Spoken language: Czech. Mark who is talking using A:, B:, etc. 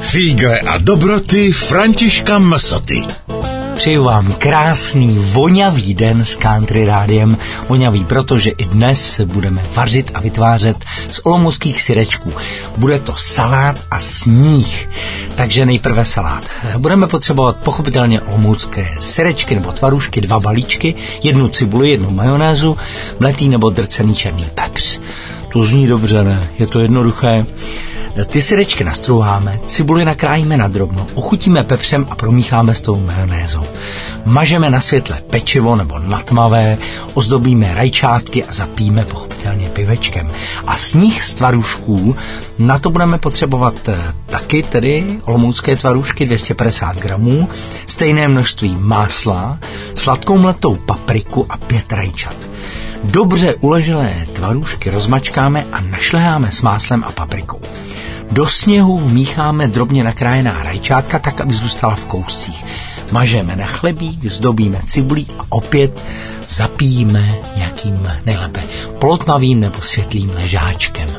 A: Fígle a dobroty Františka Msoty.
B: Přeju vám krásný, vonavý den s Country Rádiem. Vonavý, protože i dnes se budeme vařit a vytvářet z olomouckých syrečků. Bude to salát a sníh. Takže nejprve salát. Budeme potřebovat pochopitelně olomoucké syrečky nebo tvarůžky, 2 balíčky, 1 cibuli, 1 majonézu, mletý nebo drcený černý pepř. To zní dobře, ne? Je to jednoduché. Ty syrečky nastrouháme, cibuli nakrájíme na drobno, ochutíme pepřem a promícháme s tou majonézou. Mažeme na světle pečivo nebo na tmavé, ozdobíme rajčátky a zapijeme pochopitelně pivečkem. A sníh z tvarůžků, na to budeme potřebovat taky tedy olomoucké tvarůžky 250 gramů, stejné množství másla, sladkou mletou papriku a 5 rajčat. Dobře uleželé tvarůžky rozmačkáme a našleháme s máslem a paprikou. Do sněhu vmícháme drobně nakrájená rajčátka tak, aby zůstala v kouscích. Mažeme na chlebík, zdobíme cibulí a opět zapijíme nějakým nejlépe polotmavým nebo světlým ležáčkem.